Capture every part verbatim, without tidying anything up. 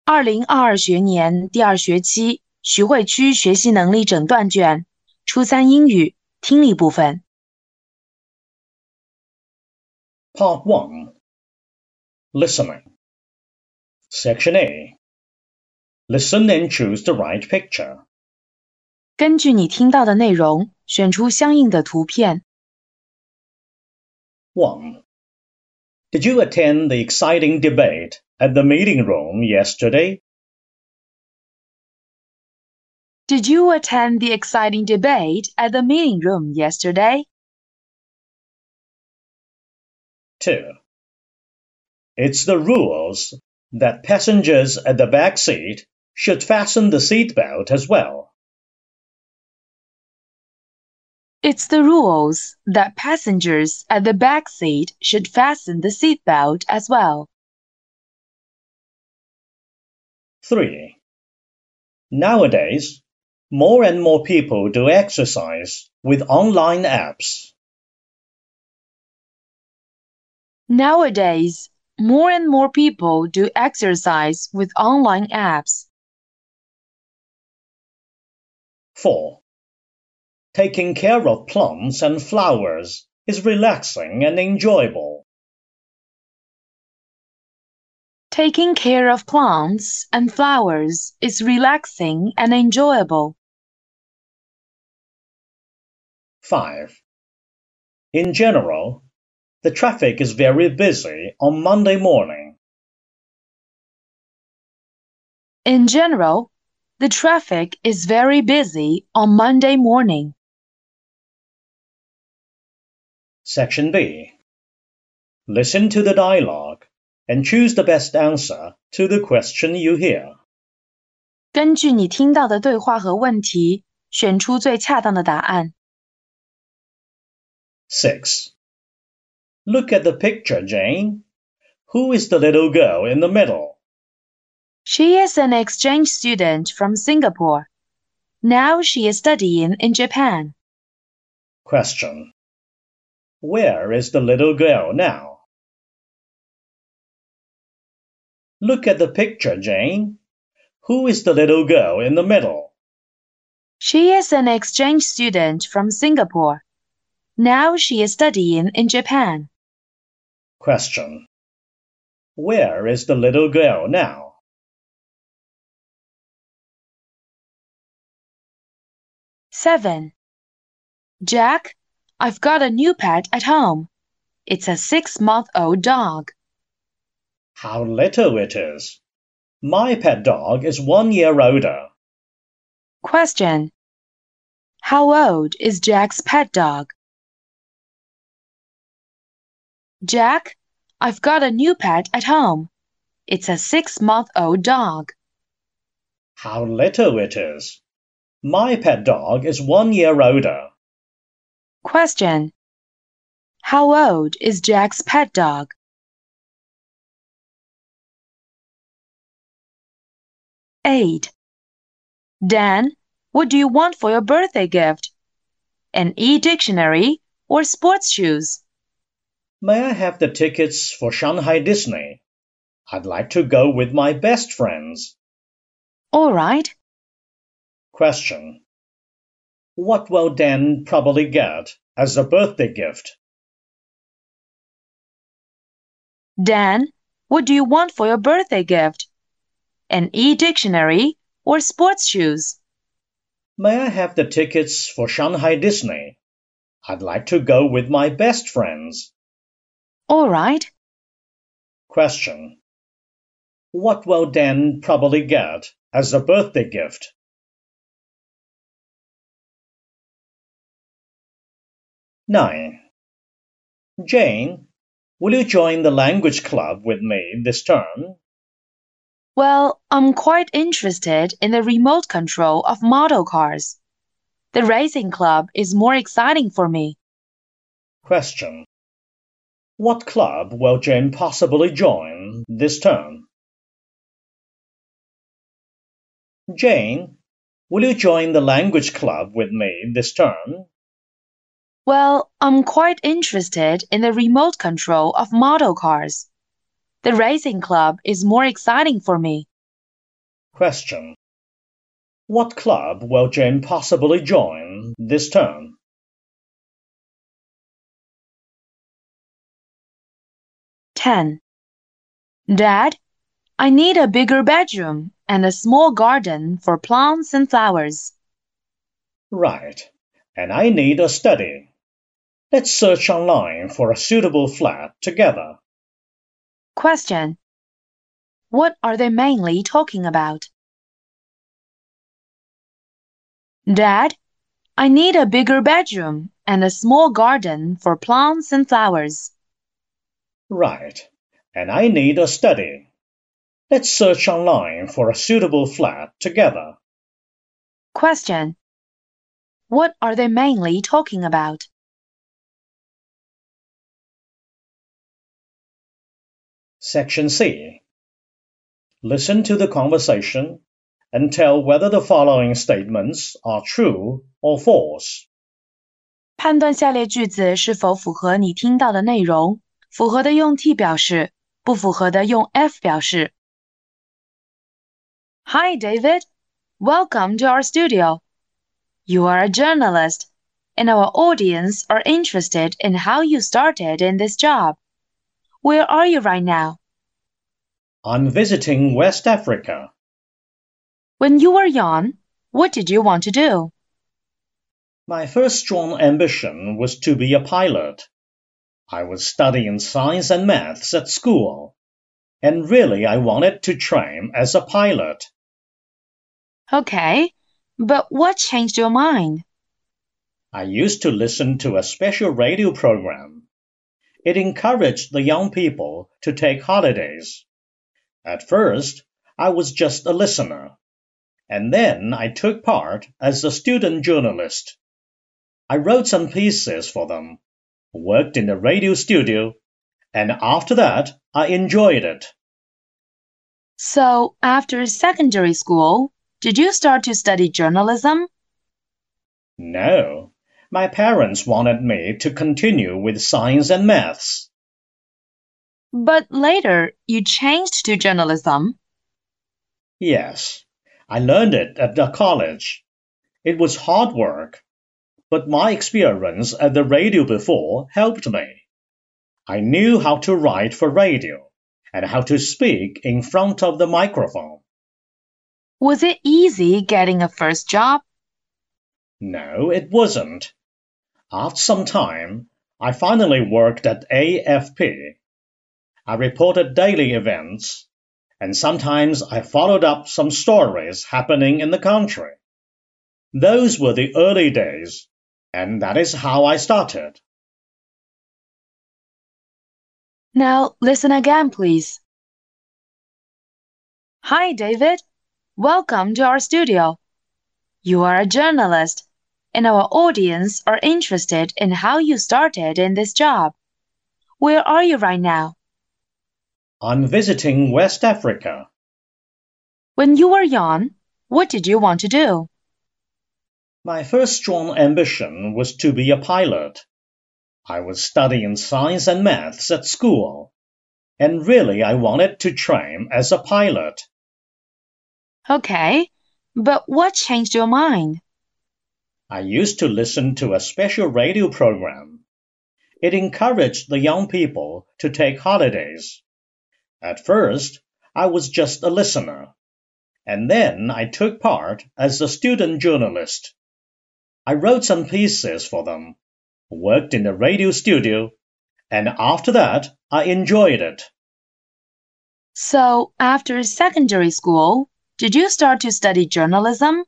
二零二二学年第二学期徐汇区学习能力诊断卷，初三英语听力部分。 Part one. Listening. Section A. Listen and choose the right picture. 根据你听到的内容，选出相应的图片。 one. Did you attend the exciting debate at the meeting room yesterday? Did you attend the exciting debate at the meeting room yesterday? two. It's the rules that passengers at the back seat should fasten the seatbelt as well. It's the rules that passengers at the back seat should fasten the seatbelt as well. three. Nowadays, more and more people do exercise with online apps. Nowadays, more and more people do exercise with online apps. four. Taking care of plants and flowers is relaxing and enjoyable. Taking care of plants and flowers is relaxing and enjoyable. five. In general, the traffic is very busy on Monday morning. In general, the traffic is very busy on Monday morning. Section B. Listen to the dialogue and choose the best answer to the question you hear. 根据你听到的对话和问题，选出最恰当的答案。 six. Look at the picture, Jane. Who is the little girl in the middle? She is an exchange student from Singapore. Now she is studying in Japan. Question. Where is the little girl now? Look at the picture, Jane. Who is the little girl in the middle? She is an exchange student from Singapore. Now she is studying in Japan. Question. Where is the little girl now? seven. Jack, I've got a new pet at home. It's a six-month-old dog. How little it is. My pet dog is one year older. Question. How old is Jack's pet dog? Jack, I've got a new pet at home. It's a six-month-old dog. How little it is. My pet dog is one year older. Question. How old is Jack's pet dog? eight. Dan, what do you want for your birthday gift? An e-dictionary or sports shoes? May I have the tickets for Shanghai Disney? I'd like to go with my best friends. All right. Question. What will Dan probably get as a birthday gift? Dan, what do you want for your birthday gift? An e-dictionary or sports shoes? May I have the tickets for Shanghai Disney? I'd like to go with my best friends. All right. Question. What will Dan probably get as a birthday gift? nine. Jane, will you join the language club with me this term? Well, I'm quite interested in the remote control of model cars. The racing club is more exciting for me. Question. What club will Jane possibly join this term? Jane, will you join the language club with me this term? Well, I'm quite interested in the remote control of model cars. The racing club is more exciting for me. Question. What club will Jane possibly join this term? ten. Dad, I need a bigger bedroom and a small garden for plants and flowers. Right. And I need a study. Let's search online for a suitable flat together. Question. What are they mainly talking about? Dad, I need a bigger bedroom and a small garden for plants and flowers. Right. And I need a study. Let's search online for a suitable flat together. Question. What are they mainly talking about? Section C. Listen to the conversation and tell whether the following statements are true or false. 判断下列句子是否符合你听到的内容，符合的用 T 表示，不符合的用 F 表示。Hi, David. Welcome to our studio. You are a journalist, and our audience are interested in how you started in this job. Where are you right now? I'm visiting West Africa. When you were young, what did you want to do? My first strong ambition was to be a pilot. I was studying science and maths at school, and really I wanted to train as a pilot. Okay, but what changed your mind? I used to listen to a special radio program. It encouraged the young people to take holidays. At first, I was just a listener, and then I took part as a student journalist. I wrote some pieces for them, worked in the radio studio, and after that, I enjoyed it. So, after secondary school, did you start to study journalism? No, my parents wanted me to continue with science and maths. But later, you changed to journalism. Yes, I learned it at the college. It was hard work, but my experience at the radio before helped me. I knew how to write for radio and how to speak in front of the microphone. Was it easy getting a first job? No, it wasn't. After some time, I finally worked at A F P. I reported daily events, and sometimes I followed up some stories happening in the country. Those were the early days, and that is how I started. Now, listen again, please. Hi, David. Welcome to our studio. You are a journalist, and our audience are interested in how you started in this job. Where are you right now? I'm visiting West Africa. When you were young, what did you want to do? My first strong ambition was to be a pilot. I was studying science and maths at school, and really I wanted to train as a pilot. Okay, but what changed your mind? I used to listen to a special radio program. It encouraged the young people to take holidays. At first, I was just a listener, and then I took part as a student journalist. I wrote some pieces for them, worked in the radio studio, and after that, I enjoyed it. So, after secondary school, did you start to study journalism?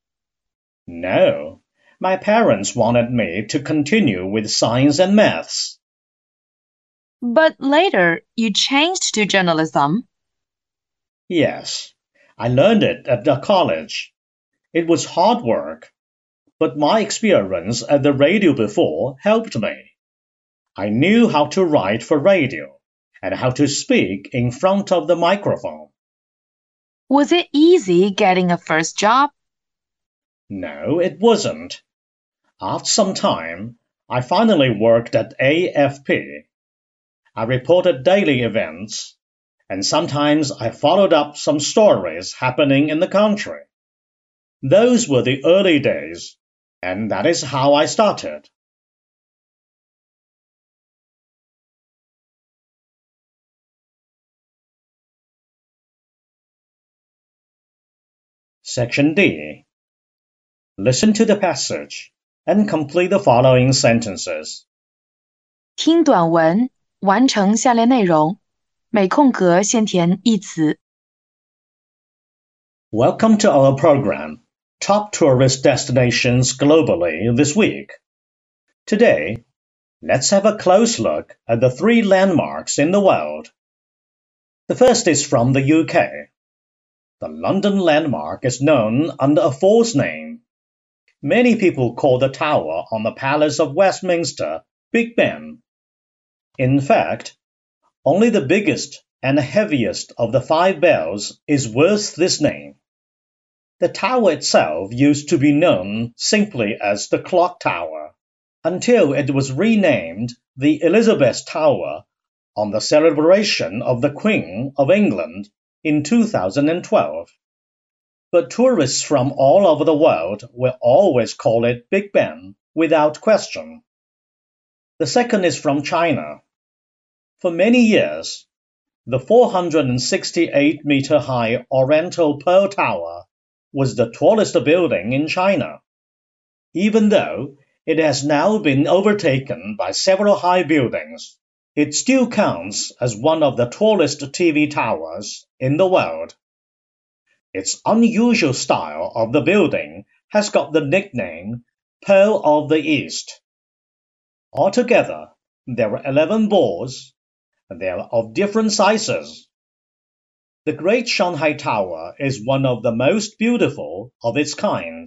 No, my parents wanted me to continue with science and maths. But later, you changed to journalism. Yes, I learned it at the college. It was hard work, but my experience at the radio before helped me. I knew how to write for radio and how to speak in front of the microphone. Was it easy getting a first job? No, it wasn't. After some time, I finally worked at A F P. I reported daily events, and sometimes I followed up some stories happening in the country. Those were the early days, and that is how I started. Section D. Listen to the passage and complete the following sentences. 听短文，完成下列内容，每空格现填一词。 Welcome to our program, Top Tourist Destinations Globally this week. Today, let's have a close look at the three landmarks in the world. The first is from the U K. The London landmark is known under a false name. Many people call the tower on the Palace of Westminster Big Ben. In fact, only the biggest and heaviest of the five bells is worth this name. The tower itself used to be known simply as the Clock Tower, until it was renamed the Elizabeth Tower on the celebration of the Queen of England in two thousand twelve. But tourists from all over the world will always call it Big Ben without question. The second is from China. For many years, the four hundred sixty-eight meter high Oriental Pearl Tower was the tallest building in China. Even though it has now been overtaken by several high buildings, it still counts as one of the tallest T V towers in the world. Its unusual style of the building has got the nickname Pearl of the East. Altogether, there are eleven balls, and they are of different sizes. The Great Shanghai Tower is one of the most beautiful of its kind.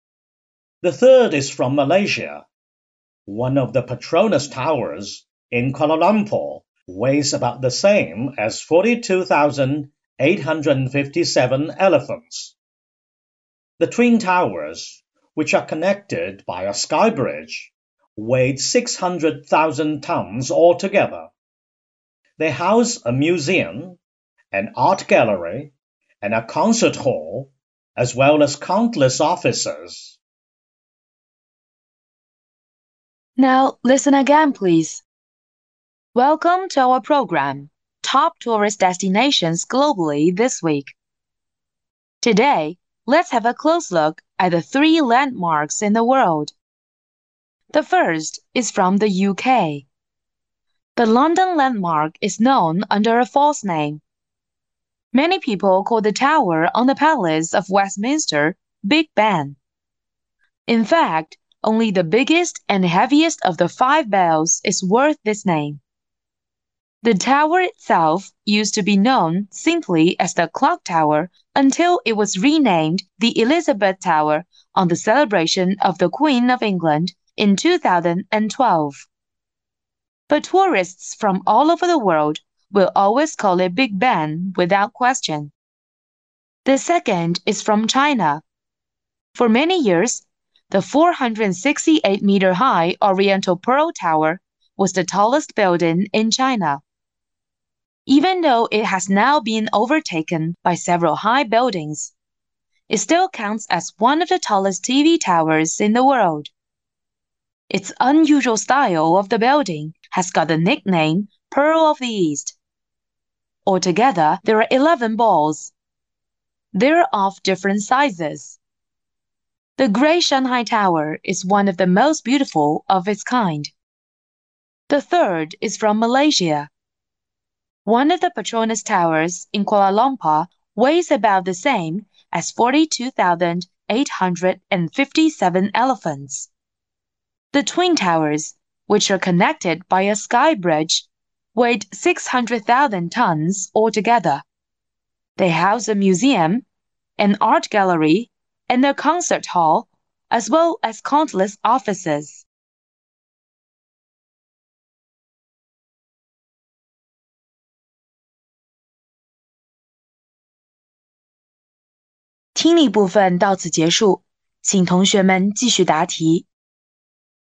The third is from Malaysia. One of the Petronas Towers in Kuala Lumpur weighs about the same as forty-two thousand eight hundred fifty-seven elephants. The Twin Towers, which are connected by a sky bridge, weighed six hundred thousand tons altogether. They house a museum, an art gallery, and a concert hall, as well as countless offices. Now listen again, please. Welcome to our program, Top Tourist Destinations Globally this week. Today, let's have a close look at the three landmarks in the world. The first is from the U K. The London landmark is known under a false name. Many people call the tower on the Palace of Westminster Big Ben. In fact, only the biggest and heaviest of the five bells is worth this name. The tower itself used to be known simply as the Clock Tower until it was renamed the Elizabeth Tower on the celebration of the Queen of England in two thousand twelve. But tourists from all over the world will always call it Big Ben without question. The second is from China. For many years, the four hundred sixty-eight meter high Oriental Pearl Tower was the tallest building in China. Even though it has now been overtaken by several high buildings, it still counts as one of the tallest T V towers in the world. Its unusual style of the building has got the nickname Pearl of the East. Altogether, there are eleven balls. They're of different sizes. The Great Shanghai Tower is one of the most beautiful of its kind. The third is from Malaysia. One of the Petronas Towers in Kuala Lumpur weighs about the same as forty-two thousand eight hundred fifty-seven elephants. The Twin Towers, which are connected by a sky bridge, weighed six hundred thousand tons altogether. They house a museum, an art gallery, and a concert hall, as well as countless offices. 听力部分到此结束，请同学们继续答题。